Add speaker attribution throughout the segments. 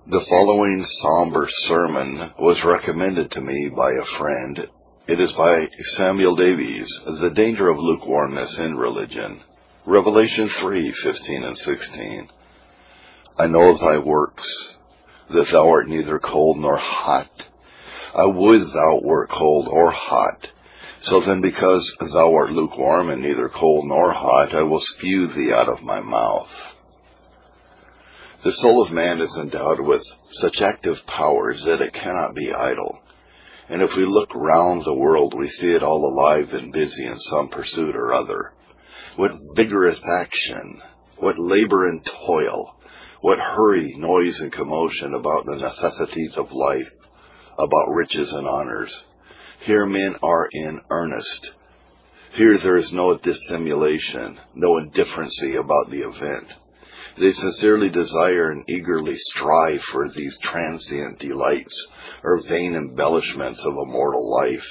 Speaker 1: The following somber sermon was recommended to me by a friend. It is by Samuel Davies, The Danger of Lukewarmness in Religion. Revelation 3:15 and 16. I know thy works, that thou art neither cold nor hot. I would thou wert cold or hot. So then, because thou art lukewarm and neither cold nor hot, I will spew thee out of my mouth. The soul of man is endowed with such active powers that it cannot be idle. And if we look round the world, we see it all alive and busy in some pursuit or other. What vigorous action, what labor and toil, what hurry, noise, and commotion about the necessities of life, about riches and honors. Here men are in earnest. Here there is no dissimulation, no indifferency about the event. They sincerely desire and eagerly strive for these transient delights or vain embellishments of a mortal life.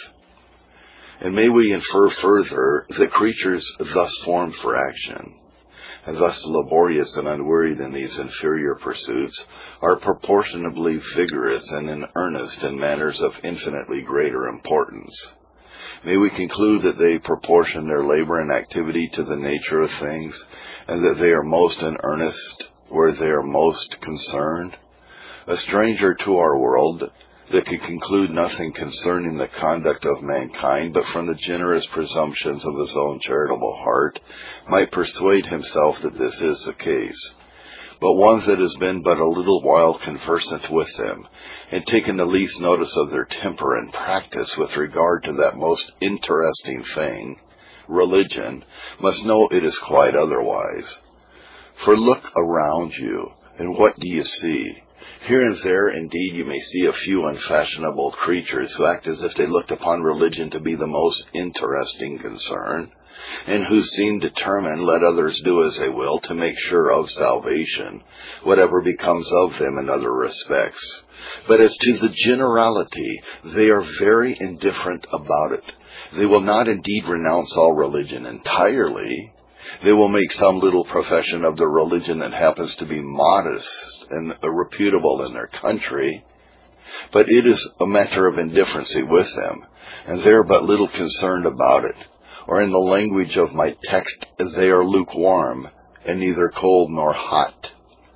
Speaker 1: And may we infer further that creatures thus formed for action, and thus laborious and unwearied in these inferior pursuits, are proportionably vigorous and in earnest in matters of infinitely greater importance. May we conclude that they proportion their labor and activity to the nature of things, and that they are most in earnest where they are most concerned. A stranger to our world that could conclude nothing concerning the conduct of mankind but from the generous presumptions of his own charitable heart might persuade himself that this is the case. But one that has been but a little while conversant with them, and taken the least notice of their temper and practice with regard to that most interesting thing, religion, must know it is quite otherwise. For look around you, and what do you see? Here and there, indeed, you may see a few unfashionable creatures who act as if they looked upon religion to be the most interesting concern, and who seem determined, let others do as they will, to make sure of salvation, whatever becomes of them in other respects. But as to the generality, they are very indifferent about it. They will not indeed renounce all religion entirely. They will make some little profession of the religion that happens to be modest and reputable in their country. But it is a matter of indifferency with them, and they are but little concerned about it. Or in the language of my text, they are lukewarm and neither cold nor hot.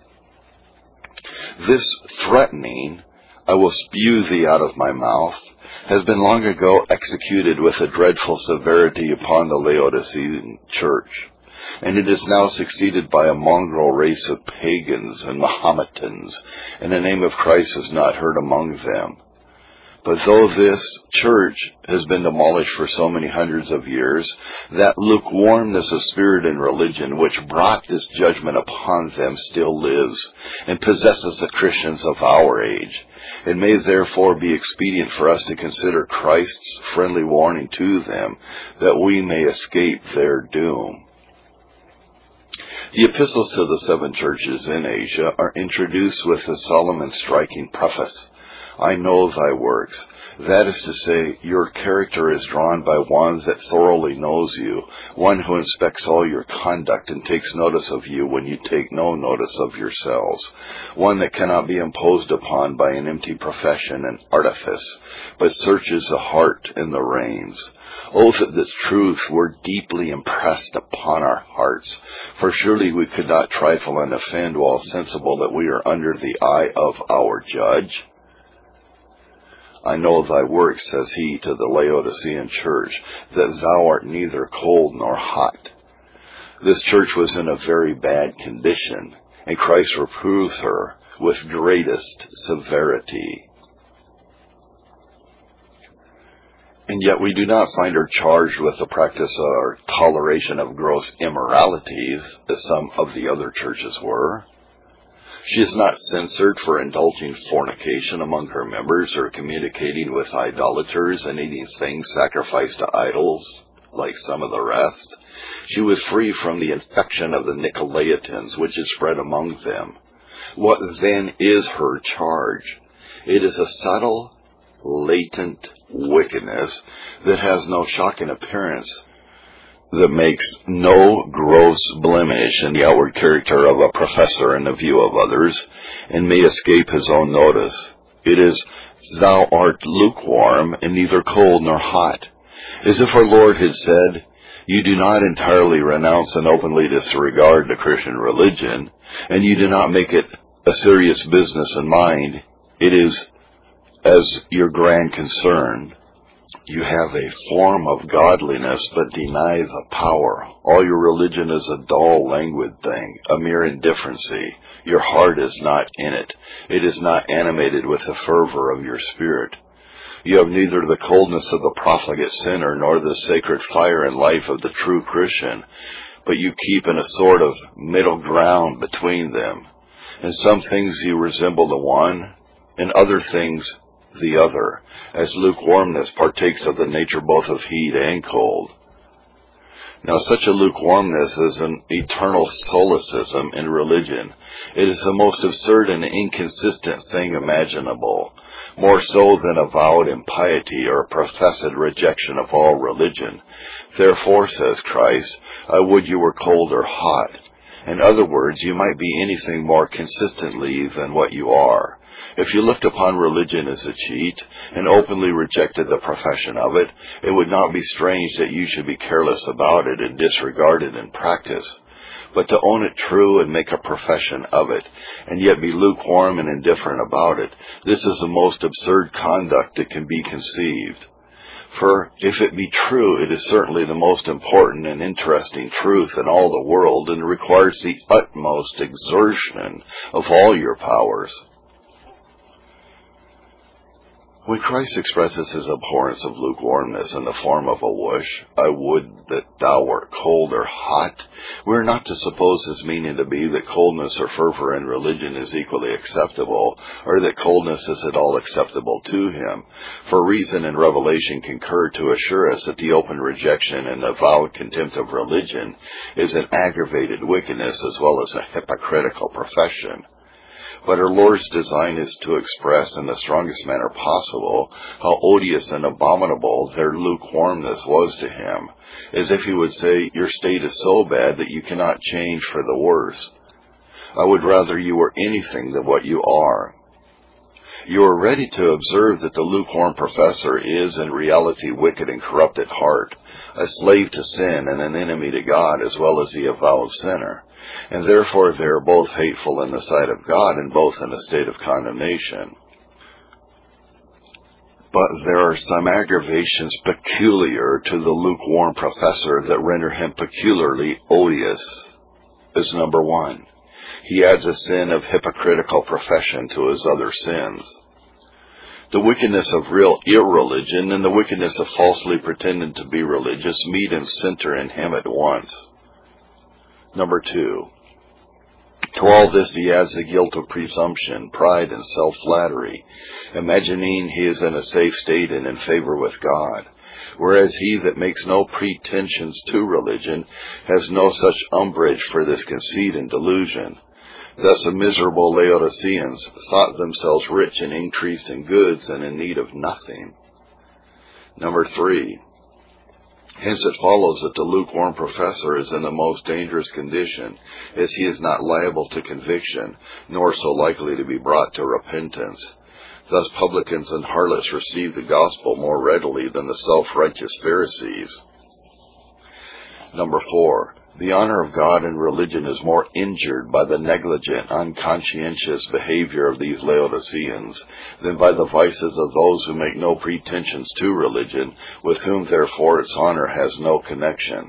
Speaker 1: This threatening, I will spew thee out of my mouth, has been long ago executed with a dreadful severity upon the Laodicean church, and it is now succeeded by a mongrel race of pagans and Mahometans, and the name of Christ is not heard among them. But though this church has been demolished for so many hundreds of years, that lukewarmness of spirit and religion which brought this judgment upon them still lives and possesses the Christians of our age. It may therefore be expedient for us to consider Christ's friendly warning to them, that we may escape their doom. The epistles to the 7 churches in Asia are introduced with the solemn and striking preface, I know thy works. That is to say, your character is drawn by one that thoroughly knows you, one who inspects all your conduct and takes notice of you when you take no notice of yourselves, one that cannot be imposed upon by an empty profession and artifice, but searches the heart and the reins. Oh, that this truth were deeply impressed upon our hearts, for surely we could not trifle and offend while sensible that we are under the eye of our judge. I know thy works, says he to the Laodicean church, that thou art neither cold nor hot. This church was in a very bad condition, and Christ reproves her with greatest severity. And yet we do not find her charged with the practice or toleration of gross immoralities, as some of the other churches were. She is not censured for indulging fornication among her members or communicating with idolaters and eating things sacrificed to idols, like some of the rest. She was free from the infection of the Nicolaitans, which is spread among them. What then is her charge? It is a subtle, latent wickedness that has no shocking appearance, that makes no gross blemish in the outward character of a professor in the view of others, and may escape his own notice. It is, "Thou art lukewarm, and neither cold nor hot," as if our Lord had said, "You do not entirely renounce and openly disregard the Christian religion, and you do not make it a serious business in mind. It is as your grand concern. You have a form of godliness, but deny the power. All your religion is a dull, languid thing, a mere indifferency. Your heart is not in it. It is not animated with the fervor of your spirit. You have neither the coldness of the profligate sinner nor the sacred fire and life of the true Christian, but you keep in a sort of middle ground between them. In some things you resemble the one, in other things the other, as lukewarmness partakes of the nature both of heat and cold. Now such a lukewarmness is an eternal solecism in religion. It is the most absurd and inconsistent thing imaginable, more so than avowed impiety or professed rejection of all religion. Therefore, says Christ, I would you were cold or hot. In other words, you might be anything more consistently than what you are. If you looked upon religion as a cheat, and openly rejected the profession of it, it would not be strange that you should be careless about it and disregard it in practice. But to own it true and make a profession of it, and yet be lukewarm and indifferent about it, this is the most absurd conduct that can be conceived. For if it be true, it is certainly the most important and interesting truth in all the world, and requires the utmost exertion of all your powers. When Christ expresses his abhorrence of lukewarmness in the form of a wish, I would that thou wert cold or hot, we are not to suppose his meaning to be that coldness or fervor in religion is equally acceptable, or that coldness is at all acceptable to him, for reason and revelation concur to assure us that the open rejection and avowed contempt of religion is an aggravated wickedness as well as a hypocritical profession. But our Lord's design is to express in the strongest manner possible how odious and abominable their lukewarmness was to him, as if he would say, your state is so bad that you cannot change for the worse. I would rather you were anything than what you are. You are ready to observe that the lukewarm professor is in reality wicked and corrupt at heart, a slave to sin and an enemy to God as well as the avowed sinner. And therefore they are both hateful in the sight of God and both in a state of condemnation. But there are some aggravations peculiar to the lukewarm professor that render him peculiarly odious. As number one, he adds a sin of hypocritical profession to his other sins. The wickedness of real irreligion and the wickedness of falsely pretending to be religious meet and center in him at once. Number two, to all this he adds the guilt of presumption, pride, and self-flattery, imagining he is in a safe state and in favor with God, whereas he that makes no pretensions to religion has no such umbrage for this conceit and delusion. Thus the miserable Laodiceans thought themselves rich and increased in goods and in need of nothing. Number three, hence it follows that the lukewarm professor is in the most dangerous condition, as he is not liable to conviction, nor so likely to be brought to repentance. Thus publicans and harlots receive the gospel more readily than the self-righteous Pharisees. Number four, the honor of God and religion is more injured by the negligent, unconscientious behavior of these Laodiceans than by the vices of those who make no pretensions to religion, with whom therefore its honor has no connection.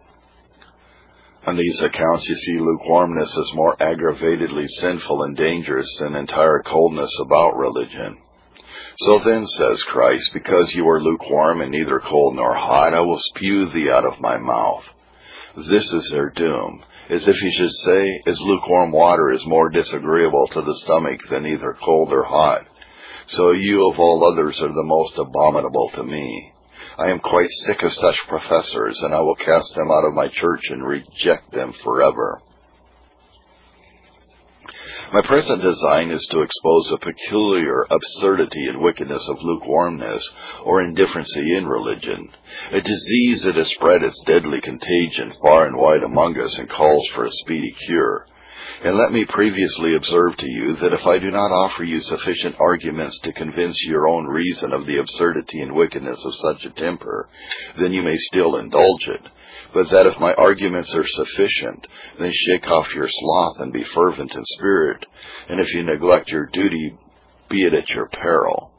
Speaker 1: On these accounts you see lukewarmness is more aggravatedly sinful and dangerous than entire coldness about religion. So then, says Christ, because you are lukewarm and neither cold nor hot, I will spew thee out of my mouth. This is their doom, as if he should say, as lukewarm water is more disagreeable to the stomach than either cold or hot, so you of all others are the most abominable to me. I am quite sick of such professors, and I will cast them out of my church and reject them forever. My present design is to expose the peculiar absurdity and wickedness of lukewarmness or indifferency in religion, a disease that has spread its deadly contagion far and wide among us and calls for a speedy cure. And let me previously observe to you that if I do not offer you sufficient arguments to convince your own reason of the absurdity and wickedness of such a temper, then you may still indulge it. But that if my arguments are sufficient, then shake off your sloth and be fervent in spirit, and if you neglect your duty, be it at your peril.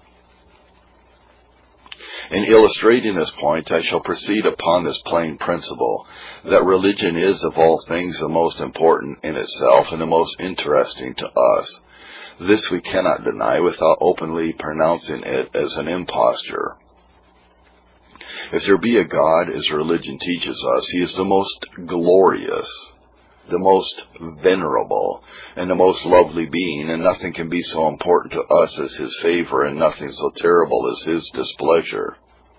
Speaker 1: In illustrating this point, I shall proceed upon this plain principle, that religion is of all things the most important in itself and the most interesting to us. This we cannot deny without openly pronouncing it as an imposture. If there be a God, as religion teaches us, he is the most glorious, the most venerable, and the most lovely being, and nothing can be so important to us as his favor, and nothing so terrible as his displeasure.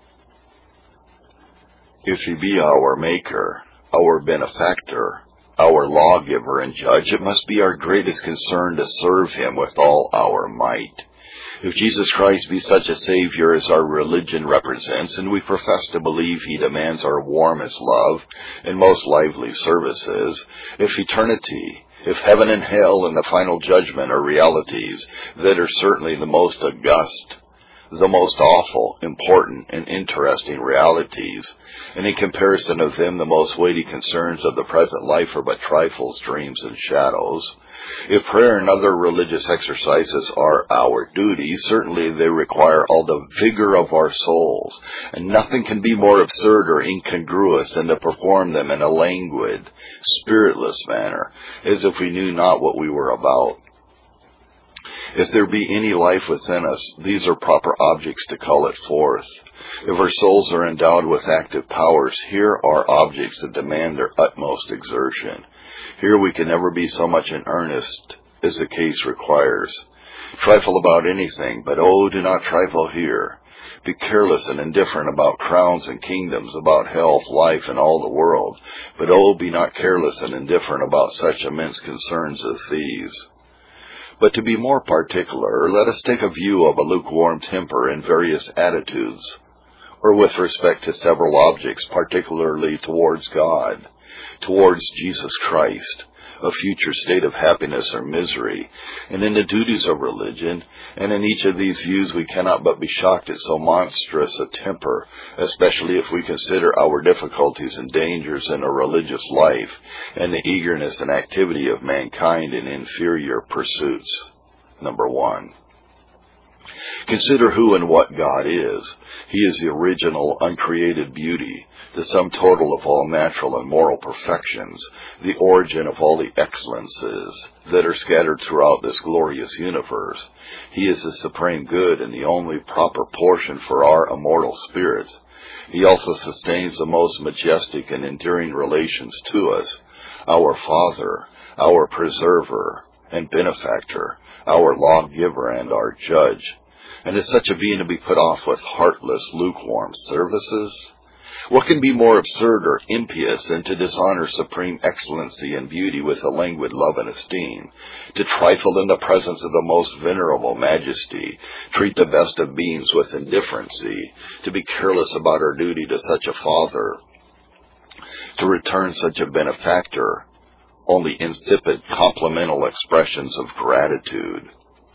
Speaker 1: If he be our maker, our benefactor, our lawgiver and judge, it must be our greatest concern to serve him with all our might. If Jesus Christ be such a Savior as our religion represents, and we profess to believe he demands our warmest love and most lively services, if eternity, if heaven and hell and the final judgment are realities that are certainly the most august, the most awful, important, and interesting realities, and in comparison of them the most weighty concerns of the present life are but trifles, dreams, and shadows. If prayer and other religious exercises are our duty, certainly they require all the vigor of our souls, and nothing can be more absurd or incongruous than to perform them in a languid, spiritless manner, as if we knew not what we were about. If there be any life within us, these are proper objects to call it forth. If our souls are endowed with active powers, here are objects that demand their utmost exertion. Here we can never be so much in earnest as the case requires. Trifle about anything, but oh, do not trifle here. Be careless and indifferent about crowns and kingdoms, about health, life, and all the world, but oh, be not careless and indifferent about such immense concerns as these. But to be more particular, let us take a view of a lukewarm temper in various attitudes, or with respect to several objects, particularly towards God, towards Jesus Christ, a future state of happiness or misery, and in the duties of religion, and in each of these views we cannot but be shocked at so monstrous a temper, especially if we consider our difficulties and dangers in a religious life, and the eagerness and activity of mankind in inferior pursuits. Number 1. Consider who and what God is. He is the original, uncreated beauty, the sum total of all natural and moral perfections, the origin of all the excellences that are scattered throughout this glorious universe. He is the supreme good and the only proper portion for our immortal spirits. He also sustains the most majestic and enduring relations to us, our Father, our Preserver and Benefactor, our Lawgiver and our Judge. And is such a being to be put off with heartless, lukewarm services? What can be more absurd or impious than to dishonor supreme excellency and beauty with a languid love and esteem, to trifle in the presence of the most venerable majesty, treat the best of beings with indifferency, to be careless about our duty to such a Father, to return such a Benefactor, only insipid complimental expressions of gratitude,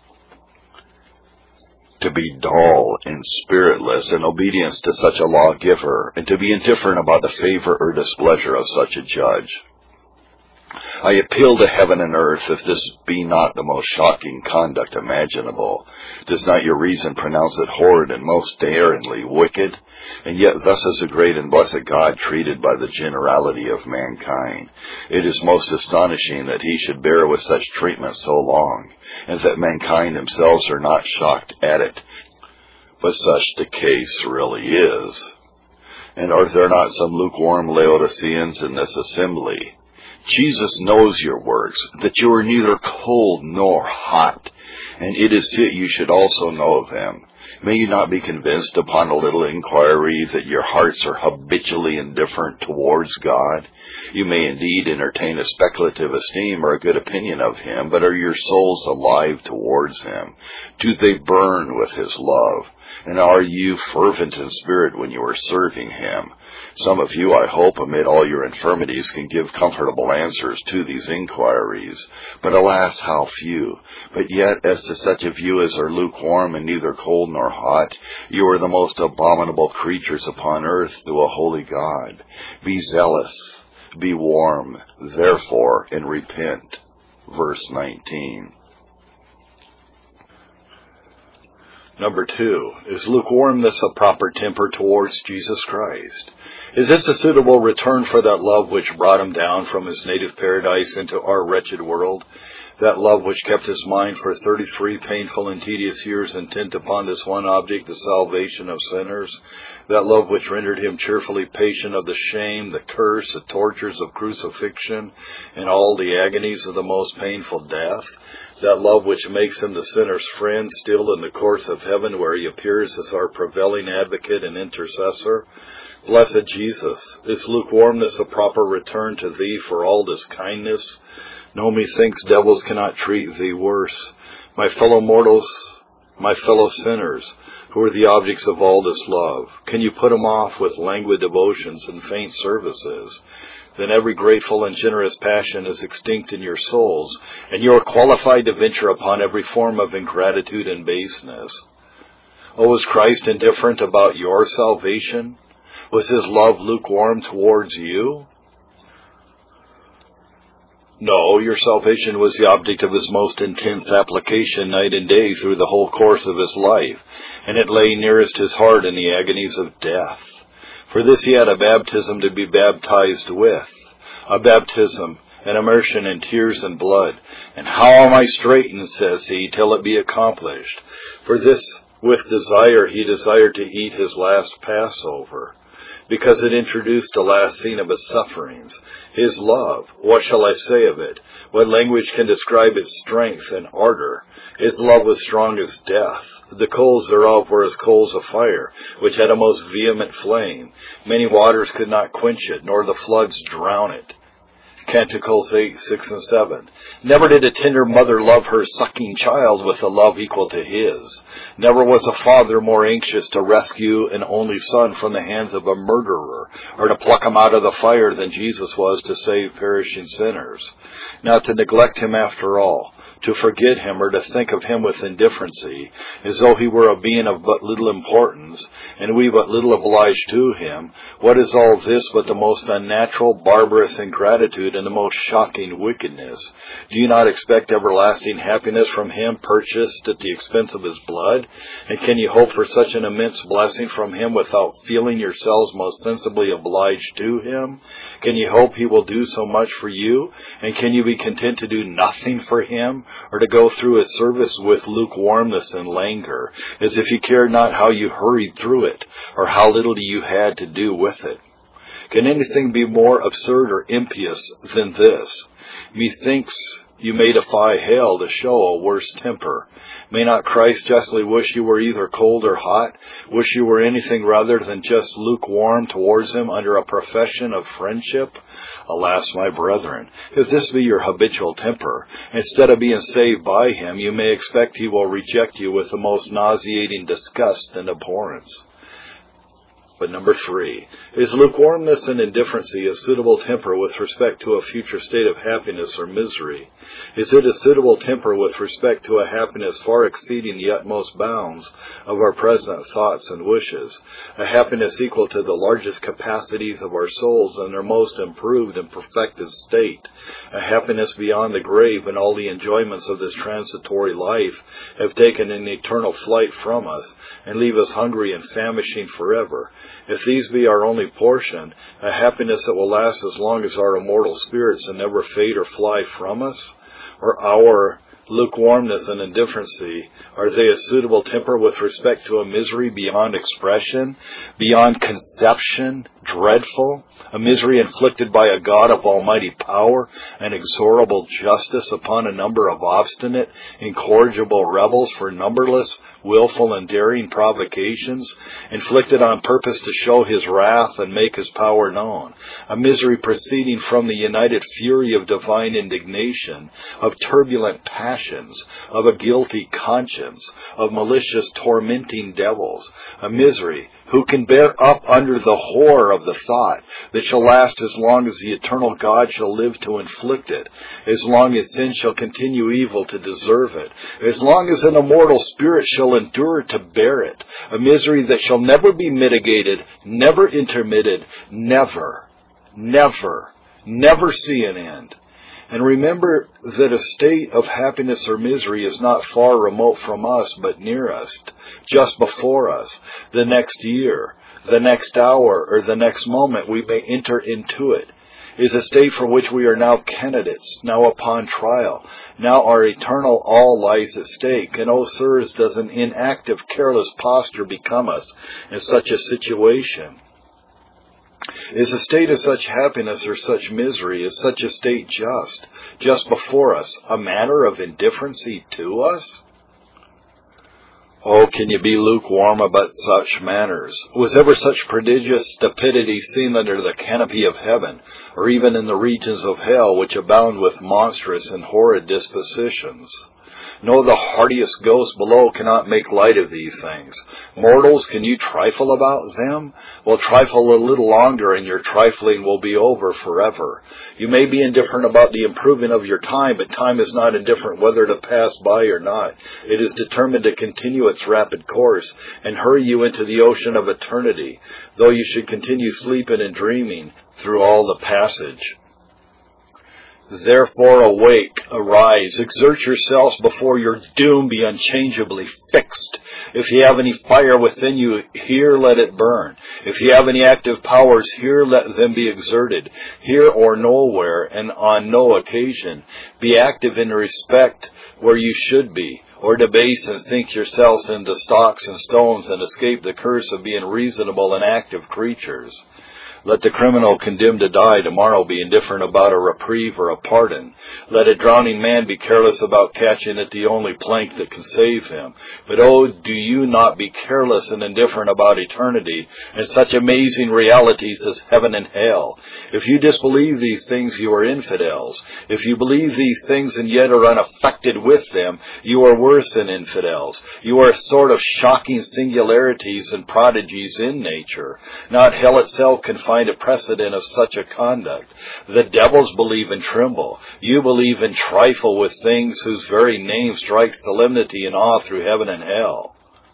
Speaker 1: to be dull and spiritless in obedience to such a lawgiver, and to be indifferent about the favor or displeasure of such a judge. I appeal to heaven and earth if this be not the most shocking conduct imaginable. Does not your reason pronounce it horrid and most daringly wicked? And yet thus is a great and blessed God treated by the generality of mankind. It is most astonishing that he should bear with such treatment so long, and that mankind themselves are not shocked at it. But such the case really is. And are there not some lukewarm Laodiceans in this assembly? Jesus knows your works, that you are neither cold nor hot, and it is fit you should also know them. May you not be convinced upon a little inquiry that your hearts are habitually indifferent towards God. You may indeed entertain a speculative esteem or a good opinion of Him, but are your souls alive towards Him? Do they burn with His love? And are you fervent in spirit when you are serving Him? Some of you, I hope, amid all your infirmities, can give comfortable answers to these inquiries. But alas, how few! But yet, as to such of you as are lukewarm and neither cold nor hot, you are the most abominable creatures upon earth to a holy God. Be zealous, be warm, therefore, and repent. Verse 19. Number 2, is lukewarmness a proper temper towards Jesus Christ? Is this a suitable return for that love which brought Him down from His native paradise into our wretched world? That love which kept His mind for 33 painful and tedious years intent upon this one object, the salvation of sinners? That love which rendered Him cheerfully patient of the shame, the curse, the tortures of crucifixion, and all the agonies of the most painful death? That love which makes Him the sinner's friend still in the courts of heaven, where He appears as our prevailing advocate and intercessor? Blessed Jesus, is lukewarmness a proper return to Thee for all this kindness? No, methinks devils cannot treat Thee worse. My fellow mortals, my fellow sinners, who are the objects of all this love, can you put them off with languid devotions and faint services? Then every grateful and generous passion is extinct in your souls, and you are qualified to venture upon every form of ingratitude and baseness. Oh, is Christ indifferent about your salvation? Was His love lukewarm towards you? No, your salvation was the object of His most intense application night and day through the whole course of His life, and it lay nearest His heart in the agonies of death. For this He had a baptism to be baptized with, a baptism, an immersion in tears and blood. And how am I straitened, says He, till it be accomplished. For this with desire He desired to eat His last Passover, because it introduced the last scene of His sufferings. His love, what shall I say of it? What language can describe its strength and ardor? His love was strong as death. The coals thereof were as coals of fire, which had a most vehement flame. Many waters could not quench it, nor the floods drown it. Canticles 8, 6, and 7. Never did a tender mother love her sucking child with a love equal to His. Never was a father more anxious to rescue an only son from the hands of a murderer, or to pluck him out of the fire than Jesus was to save perishing sinners. Now to neglect Him after all, to forget Him or to think of Him with indifferency, as though He were a being of but little importance, and we but little obliged to Him, what is all this but the most unnatural, barbarous ingratitude and the most shocking wickedness? Do you not expect everlasting happiness from Him purchased at the expense of His blood? And can you hope for such an immense blessing from Him without feeling yourselves most sensibly obliged to Him? Can you hope He will do so much for you? And can you be content to do nothing for Him, or to go through His service with lukewarmness and languor, as if you cared not how you hurried through it, or how little you had to do with it? Can anything be more absurd or impious than this? Methinks you may defy hell to show a worse temper. May not Christ justly wish you were either cold or hot, wish you were anything rather than just lukewarm towards Him under a profession of friendship? Alas, my brethren, if this be your habitual temper, instead of being saved by Him, you may expect He will reject you with the most nauseating disgust and abhorrence. But number 3, is lukewarmness and indifferency a suitable temper with respect to a future state of happiness or misery? Is it a suitable temper with respect to a happiness far exceeding the utmost bounds of our present thoughts and wishes, a happiness equal to the largest capacities of our souls in their most improved and perfected state, a happiness beyond the grave when all the enjoyments of this transitory life have taken an eternal flight from us and leave us hungry and famishing forever? If these be our only portion, a happiness that will last as long as our immortal spirits and never fade or fly from us? Or our lukewarmness and indifferency, are they a suitable temper with respect to a misery beyond expression, beyond conception,
Speaker 2: dreadful, a misery inflicted by a God of almighty power and inexorable justice upon a number of obstinate, incorrigible rebels for numberless, willful, and daring provocations, inflicted on purpose to show his wrath and make his power known, a misery proceeding from the united fury of divine indignation, of turbulent passions, of a guilty conscience, of malicious tormenting devils, a misery who can bear up under the horror of the thought that shall last as long as the eternal God shall live to inflict it, as long as sin shall continue evil to deserve it, as long as an immortal spirit shall endure to bear it, a misery that shall never be mitigated, never intermitted, never see an end. And remember that a state of happiness or misery is not far remote from us, but near us, just before us. The next year, the next hour, or the next moment we may enter into it is a state for which we are now candidates, now upon trial. Now our eternal all lies at stake. And, oh, sirs, does an inactive, careless posture become us in such a situation? Is a state of such happiness or such misery, is such a state just before us, a matter of indifferency to us? Oh, can you be lukewarm about such matters? Was ever such prodigious stupidity seen under the canopy of heaven, or even in the regions of hell, which abound with monstrous and horrid dispositions? No, the hardiest ghost below cannot make light of these things. Mortals, can you trifle about them? Well, trifle a little longer, and your trifling will be over forever. You may be indifferent about the improving of your time, but time is not indifferent whether to pass by or not. It is determined to continue its rapid course and hurry you into the ocean of eternity, though you should continue sleeping and dreaming through all the passage. Therefore awake, arise, exert yourselves before your doom be unchangeably fixed. If you have any fire within you, here let it burn. If you have any active powers, here let them be exerted. Here or nowhere, and on no occasion. Be active in respect where you should be, or debase and sink yourselves into stocks and stones and escape the curse of being reasonable and active creatures. Let the criminal condemned to die tomorrow be indifferent about a reprieve or a pardon. Let a drowning man be careless about catching at the only plank that can save him. But oh, do you not be careless and indifferent about eternity and such amazing realities as heaven and hell. If you disbelieve these things, you are infidels. If you believe these things and yet are unaffected with them, you are worse than infidels. You are a sort of shocking singularities and prodigies in nature. Not hell itself can find a precedent of such a conduct. The devils believe and tremble. You believe and trifle with things whose very name strikes solemnity and awe through heaven and hell.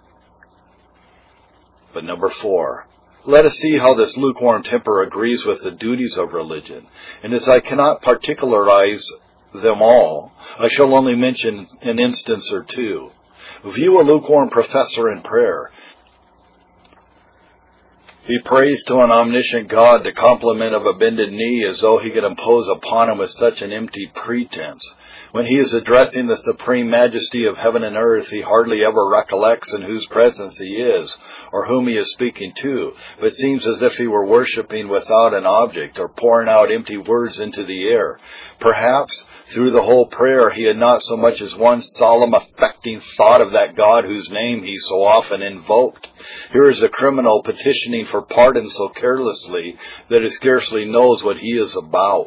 Speaker 2: But number 4. Let us see how this lukewarm temper agrees with the duties of religion. And as I cannot particularize them all, I shall only mention an instance or two. View a lukewarm professor in prayer. He prays to an omniscient God the compliment of a bended knee as though he could impose upon him with such an empty pretense. When he is addressing the supreme majesty of heaven and earth, he hardly ever recollects in whose presence he is, or whom he is speaking to, but seems as if he were worshipping without an object, or pouring out empty words into the air. Perhaps through the whole prayer he had not so much as one solemn, affecting thought of that God whose name he so often invoked. Here is a criminal petitioning for pardon so carelessly that he scarcely knows what he is about.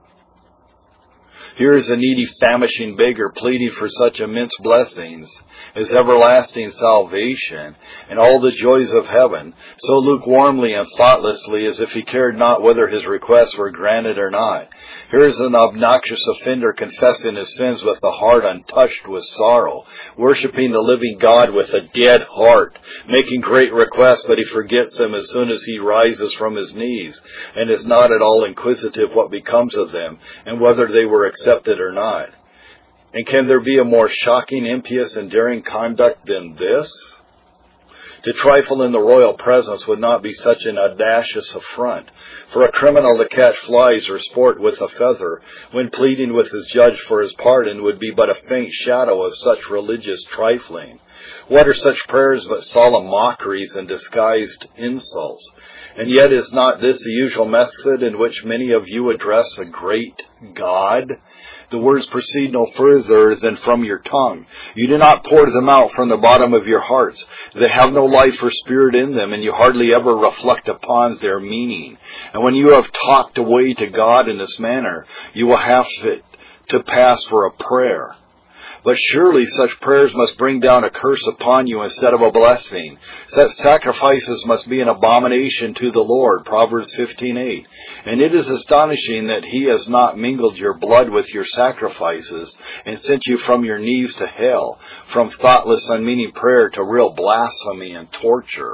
Speaker 2: Here is a needy, famishing beggar pleading for such immense blessings as everlasting salvation and all the joys of heaven, so lukewarmly and thoughtlessly as if he cared not whether his requests were granted or not. Here is an obnoxious offender confessing his sins with a heart untouched with sorrow, worshiping the living God with a dead heart, making great requests, but he forgets them as soon as he rises from his knees, and is not at all inquisitive what becomes of them, and whether they were accepted or not. And can there be a more shocking, impious, and daring conduct than this? To trifle in the royal presence would not be such an audacious affront. For a criminal to catch flies or sport with a feather, when pleading with his judge for his pardon, would be but a faint shadow of such religious trifling. What are such prayers but solemn mockeries and disguised insults? And yet is not this the usual method in which many of you address a great God? The words proceed no further than from your tongue. You do not pour them out from the bottom of your hearts. They have no life or spirit in them, and you hardly ever reflect upon their meaning. And when you have talked away to God in this manner, you will have it to pass for a prayer. But surely such prayers must bring down a curse upon you instead of a blessing. Such sacrifices must be an abomination to the Lord, Proverbs 15:8. And it is astonishing that he has not mingled your blood with your sacrifices and sent you from your knees to hell, from thoughtless, unmeaning prayer to real blasphemy and torture.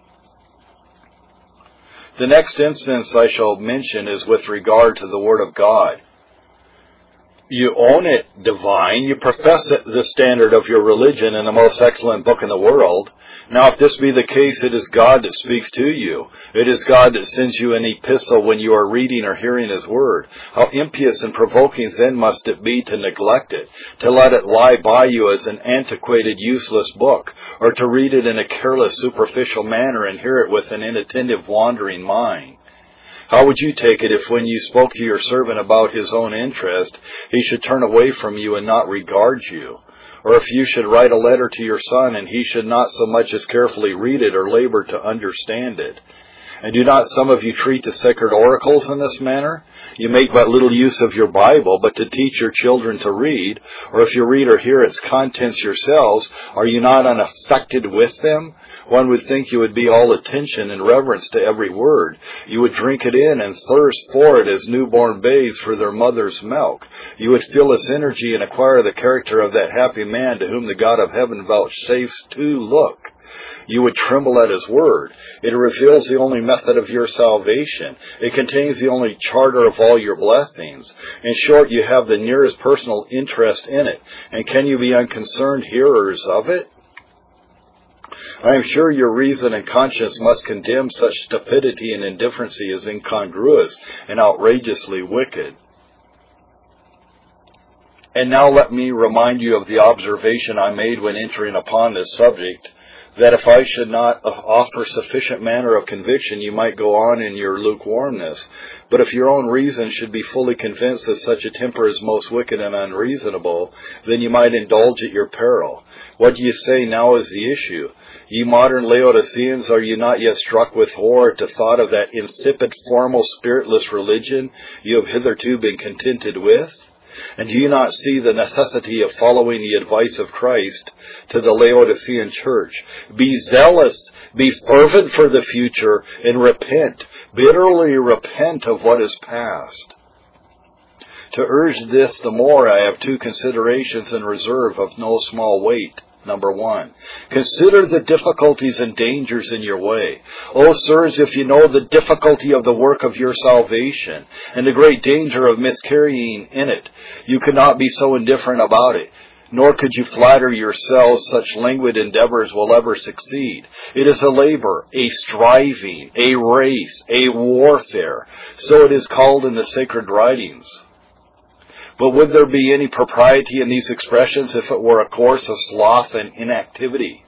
Speaker 2: The next instance I shall mention is with regard to the Word of God. You own it, divine. You profess it the standard of your religion and the most excellent book in the world. Now, if this be the case, it is God that speaks to you. It is God that sends you an epistle when you are reading or hearing His Word. How impious and provoking then must it be to neglect it, to let it lie by you as an antiquated, useless book, or to read it in a careless, superficial manner and hear it with an inattentive, wandering mind. How would you take it if when you spoke to your servant about his own interest, he should turn away from you and not regard you? Or if you should write a letter to your son and he should not so much as carefully read it or labor to understand it? And do not some of you treat the sacred oracles in this manner? You make but little use of your Bible, but to teach your children to read, or if you read or hear its contents yourselves, are you not unaffected with them? One would think you would be all attention and reverence to every word. You would drink it in and thirst for it as newborn babes for their mother's milk. You would feel its energy and acquire the character of that happy man to whom the God of heaven vouchsafes to look. You would tremble at His Word. It reveals the only method of your salvation. It contains the only charter of all your blessings. In short, you have the nearest personal interest in it. And can you be unconcerned hearers of it? I am sure your reason and conscience must condemn such stupidity and indifferency as incongruous and outrageously wicked. And now let me remind you of the observation I made when entering upon this subject, that if I should not offer sufficient manner of conviction, you might go on in your lukewarmness. But if your own reason should be fully convinced that such a temper is most wicked and unreasonable, then you might indulge at your peril. What do you say now is the issue? Ye modern Laodiceans, are you not yet struck with horror to thought of that insipid, formal, spiritless religion you have hitherto been contented with? And do you not see the necessity of following the advice of Christ to the Laodicean church? Be zealous, be fervent for the future, and repent, bitterly repent of what is past. To urge this the more, I have two considerations in reserve of no small weight. Number 1, consider the difficulties and dangers in your way. O sirs, if you know the difficulty of the work of your salvation and the great danger of miscarrying in it, you could not be so indifferent about it. Nor could you flatter yourselves such languid endeavors will ever succeed. It is a labor, a striving, a race, a warfare. So it is called in the sacred writings. But would there be any propriety in these expressions if it were a course of sloth and inactivity?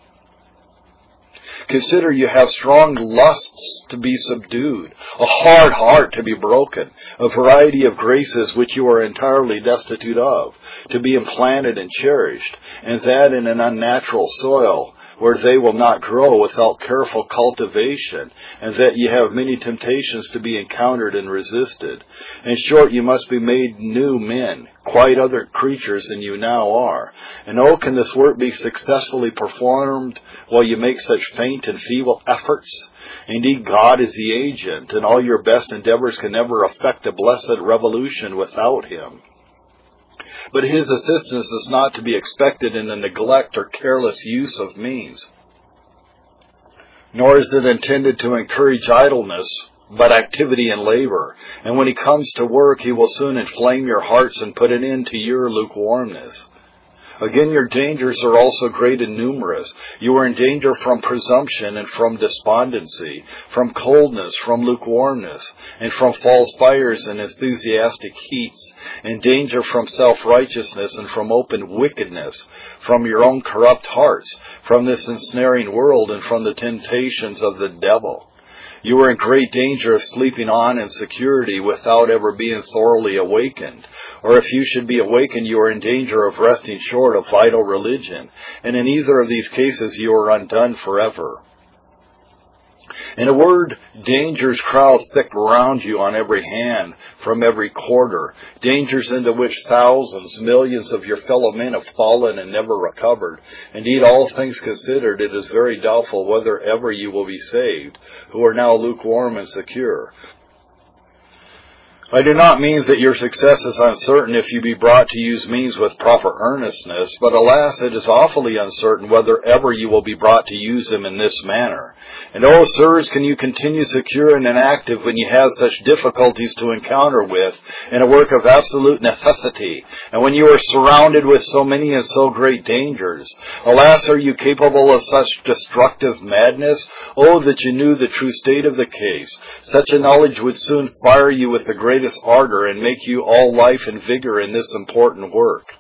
Speaker 2: Consider you have strong lusts to be subdued, a hard heart to be broken, a variety of graces which you are entirely destitute of, to be implanted and cherished, and that in an unnatural soil, where they will not grow without careful cultivation, and that ye have many temptations to be encountered and resisted. In short, you must be made new men, quite other creatures than you now are. And oh, can this work be successfully performed while you make such faint and feeble efforts? Indeed, God is the agent, and all your best endeavors can never effect a blessed revolution without Him. But His assistance is not to be expected in the neglect or careless use of means. Nor is it intended to encourage idleness, but activity and labor. And when He comes to work, He will soon inflame your hearts and put an end to your lukewarmness. Again, your dangers are also great and numerous. You are in danger from presumption and from despondency, from coldness, from lukewarmness, and from false fires and enthusiastic heats, in danger from self-righteousness and from open wickedness, from your own corrupt hearts, from this ensnaring world, and from the temptations of the devil. You are in great danger of sleeping on in security without ever being thoroughly awakened. Or if you should be awakened, you are in danger of resting short of vital religion. And in either of these cases, you are undone forever. In a word, dangers crowd thick around you on every hand, from every quarter, dangers into which thousands, millions of your fellow men have fallen and never recovered. Indeed, all things considered, it is very doubtful whether ever you will be saved, who are now lukewarm and secure. I do not mean that your success is uncertain if you be brought to use means with proper earnestness, but alas, it is awfully uncertain whether ever you will be brought to use them in this manner. And oh, sirs, can you continue secure and inactive when you have such difficulties to encounter with in a work of absolute necessity, and when you are surrounded with so many and so great dangers? Alas, are you capable of such destructive madness? Oh, that you knew the true state of the case. Such a knowledge would soon fire you with the greatest ardor and make you all life and vigor in this important work.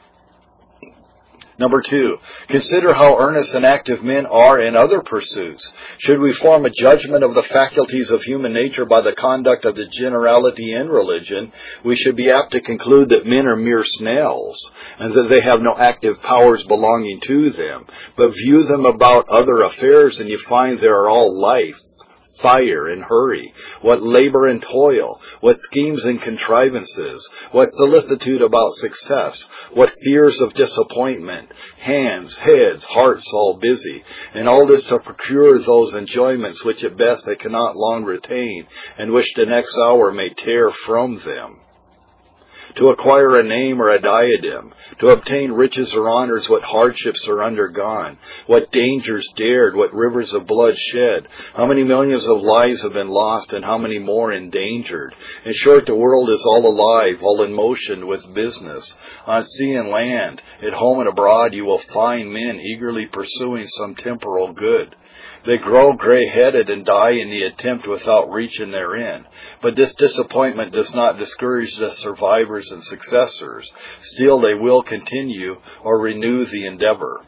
Speaker 2: Number 2, consider how earnest and active men are in other pursuits. Should we form a judgment of the faculties of human nature by the conduct of the generality in religion, we should be apt to conclude that men are mere snails, and that they have no active powers belonging to them. But view them about other affairs, and you find they are all life, fire and hurry, what labor and toil, what schemes and contrivances, what solicitude about success, what fears of disappointment, hands, heads, hearts all busy, and all this to procure those enjoyments which at best they cannot long retain, and which the next hour may tear from them. To acquire a name or a diadem, to obtain riches or honors, what hardships are undergone, what dangers dared, what rivers of blood shed, how many millions of lives have been lost, and how many more endangered. In short, the world is all alive, all in motion with business. On sea and land, at home and abroad, you will find men eagerly pursuing some temporal good. They grow gray-headed and die in the attempt without reaching their end. But this disappointment does not discourage the survivors and successors. Still, they will continue or renew the endeavor.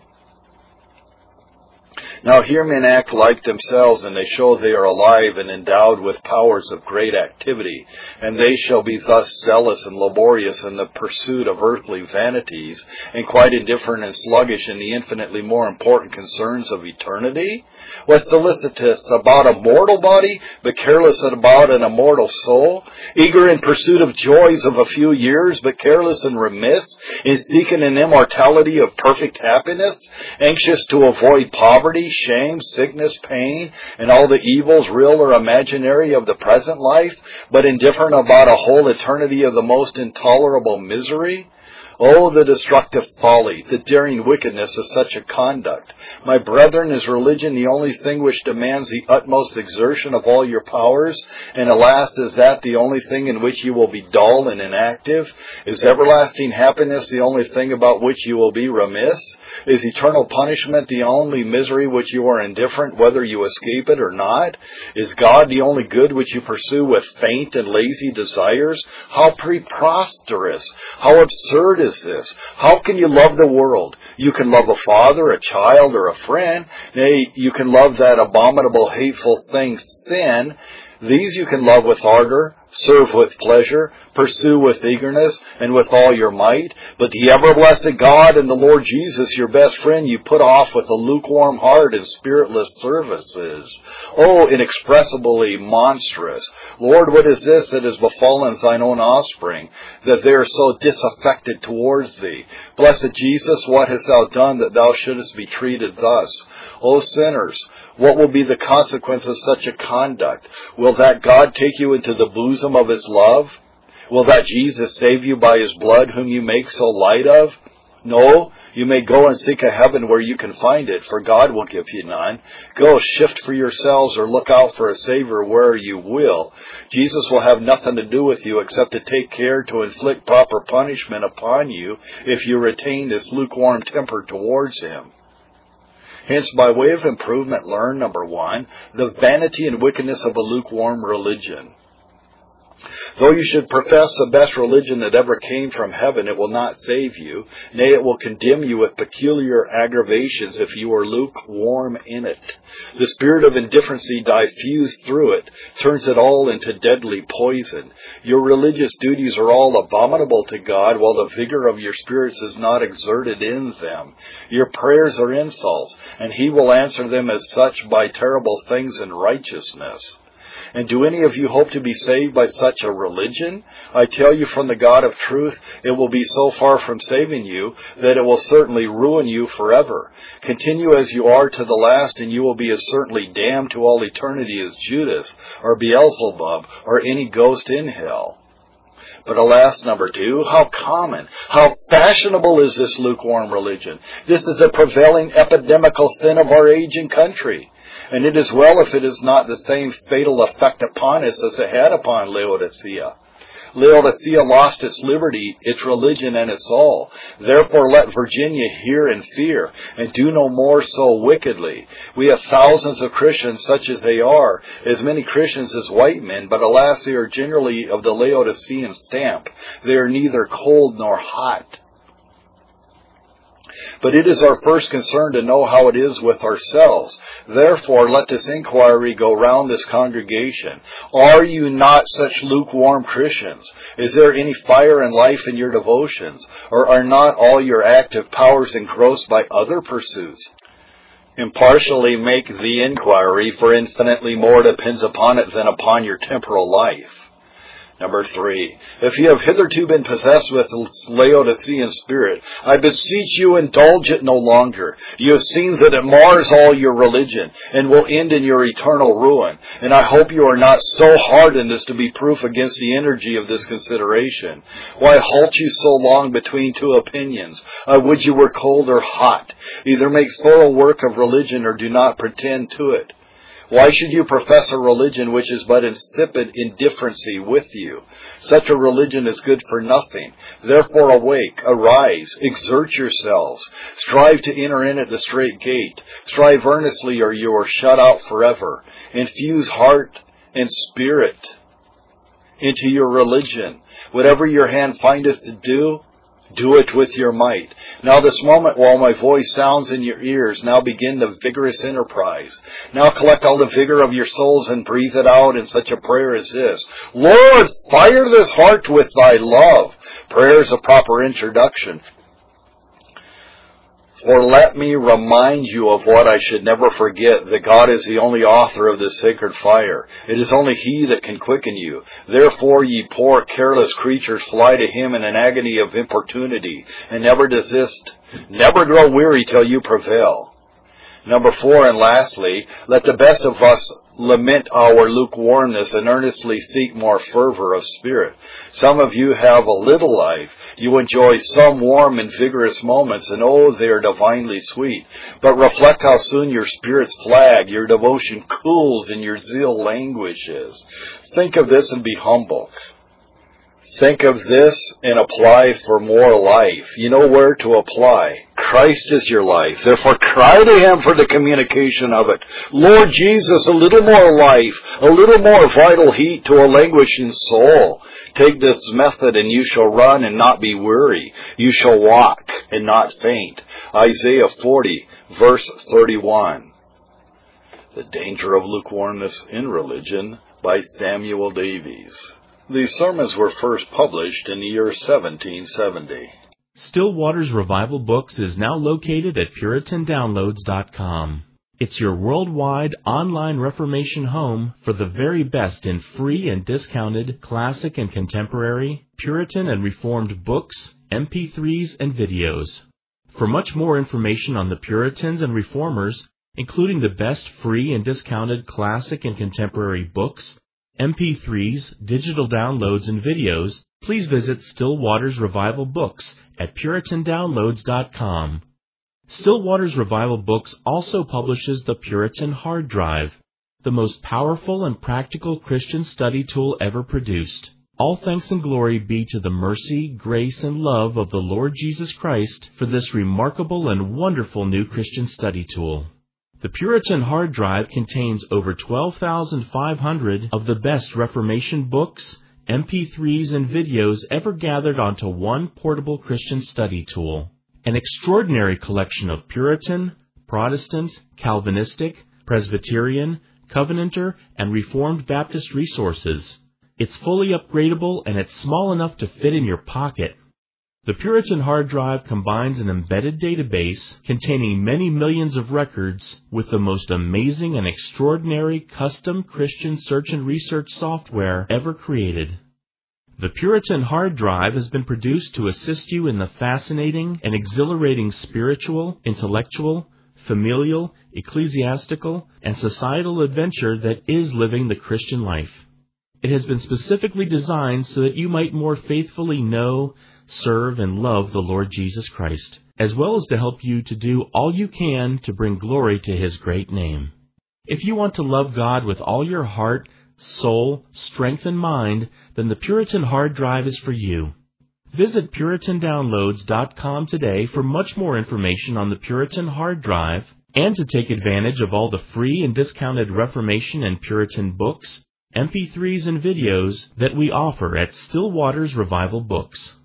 Speaker 2: Now here men act like themselves, and they show they are alive and endowed with powers of great activity, and they shall be thus zealous and laborious in the pursuit of earthly vanities, and quite indifferent and sluggish in the infinitely more important concerns of eternity? What, solicitous about a mortal body, but careless about an immortal soul? Eager in pursuit of joys of a few years, but careless and remiss in seeking an immortality of perfect happiness? Anxious to avoid poverty, shame, sickness, pain, and all the evils, real or imaginary, of the present life, but indifferent about a whole eternity of the most intolerable misery? Oh, the destructive folly, the daring wickedness of such a conduct. My brethren, is religion the only thing which demands the utmost exertion of all your powers? And alas, is that the only thing in which you will be dull and inactive? Is everlasting happiness the only thing about which you will be remiss? Is eternal punishment the only misery which you are indifferent whether you escape it or not? Is God the only good which you pursue with faint and lazy desires? How preposterous! How absurd is this? How can you love the world? You can love a father, a child, or a friend. Nay, you can love that abominable, hateful thing, sin. These you can love with ardor, serve with pleasure, pursue with eagerness, and with all your might. But the ever-blessed God and the Lord Jesus, your best friend, you put off with a lukewarm heart and spiritless services. Oh, inexpressibly monstrous! Lord, what is this that has befallen thine own offspring, that they are so disaffected towards thee? Blessed Jesus, what hast thou done that thou shouldest be treated thus? O sinners, what will be the consequence of such a conduct? Will that God take you into the bosom of his love? Will that Jesus save you by his blood, whom you make so light of? No, you may go and seek a heaven where you can find it, for God will give you none. Go, shift for yourselves, or look out for a Savior where you will. Jesus will have nothing to do with you except to take care to inflict proper punishment upon you if you retain this lukewarm temper towards Him. Hence, by way of improvement, learn, number 1, the vanity and wickedness of a lukewarm religion. Though you should profess the best religion that ever came from heaven, it will not save you. Nay, it will condemn you with peculiar aggravations if you are lukewarm in it. The spirit of indifferency diffused through it turns it all into deadly poison. Your religious duties are all abominable to God, while the vigor of your spirits is not exerted in them. Your prayers are insults, and He will answer them as such by terrible things in righteousness. And do any of you hope to be saved by such a religion? I tell you from the God of truth, it will be so far from saving you that it will certainly ruin you forever. Continue as you are to the last, and you will be as certainly damned to all eternity as Judas, or Beelzebub, or any ghost in hell. But alas, number 2, how common, how fashionable is this lukewarm religion? This is a prevailing epidemical sin of our age and country. And it is well if it is not the same fatal effect upon us as it had upon Laodicea. Laodicea lost its liberty, its religion, and its soul. Therefore let Virginia hear and fear, and do no more so wickedly. We have thousands of Christians such as they are, as many Christians as white men, but alas, they are generally of the Laodicean stamp. They are neither cold nor hot. But it is our first concern to know how it is with ourselves. Therefore, let this inquiry go round this congregation. Are you not such lukewarm Christians? Is there any fire and life in your devotions? Or are not all your active powers engrossed by other pursuits? Impartially make the inquiry, for infinitely more depends upon it than upon your temporal life. Number 3, if you have hitherto been possessed with Laodicean spirit, I beseech you indulge it no longer. You have seen that it mars all your religion and will end in your eternal ruin. And I hope you are not so hardened as to be proof against the energy of this consideration. Why halt you so long between 2 opinions? I would you were cold or hot. Either make thorough work of religion or do not pretend to it. Why should you profess a religion which is but insipid indifferency with you? Such a religion is good for nothing. Therefore awake, arise, exert yourselves. Strive to enter in at the straight gate. Strive earnestly, or you are shut out forever. Infuse heart and spirit into your religion. Whatever your hand findeth to do, do it with your might. Now this moment while my voice sounds in your ears, now begin the vigorous enterprise. Now collect all the vigor of your souls and breathe it out in such a prayer as this. Lord, fire this heart with thy love. Prayer is a proper introduction. Or let me remind you of what I should never forget, that God is the only author of this sacred fire. It is only He that can quicken you. Therefore, ye poor, careless creatures, fly to Him in an agony of importunity, and never desist. Never grow weary till you prevail. Number 4, and lastly, let the best of us lament our lukewarmness and earnestly seek more fervor of spirit. Some of you have a little life. You enjoy some warm and vigorous moments, and oh, they are divinely sweet. But reflect how soon your spirits flag, your devotion cools, and your zeal languishes. Think of this and be humble. Think of this and apply for more life. You know where to apply. Christ is your life. Therefore, cry to Him for the communication of it. Lord Jesus, a little more life, a little more vital heat to a languishing soul. Take this method and you shall run and not be weary. You shall walk and not faint. Isaiah 40, verse 31. The Danger of Lukewarmness in Religion by Samuel Davies. These sermons were first published in the year 1770.
Speaker 3: Still Waters Revival Books is now located at PuritanDownloads.com. It's your worldwide online Reformation home for the very best in free and discounted classic and contemporary, Puritan and Reformed books, MP3s, and videos. For much more information on the Puritans and Reformers, including the best free and discounted classic and contemporary books, MP3s, digital downloads, and videos, please visit Still Waters Revival Books at PuritanDownloads.com. Still Waters Revival Books also publishes the Puritan Hard Drive, the most powerful and practical Christian study tool ever produced. All thanks and glory be to the mercy, grace, and love of the Lord Jesus Christ for this remarkable and wonderful new Christian study tool. The Puritan Hard Drive contains over 12,500 of the best Reformation books, MP3s, and videos ever gathered onto one portable Christian study tool. An extraordinary collection of Puritan, Protestant, Calvinistic, Presbyterian, Covenanter, and Reformed Baptist resources. It's fully upgradable and it's small enough to fit in your pocket. The Puritan Hard Drive combines an embedded database containing many millions of records with the most amazing and extraordinary custom Christian search and research software ever created. The Puritan Hard Drive has been produced to assist you in the fascinating and exhilarating spiritual, intellectual, familial, ecclesiastical, and societal adventure that is living the Christian life. It has been specifically designed so that you might more faithfully know, serve, and love the Lord Jesus Christ, as well as to help you to do all you can to bring glory to His great name. If you want to love God with all your heart, soul, strength, and mind, then the Puritan Hard Drive is for you. Visit PuritanDownloads.com today for much more information on the Puritan Hard Drive and to take advantage of all the free and discounted Reformation and Puritan books, MP3s, and videos that we offer at Still Waters Revival Books.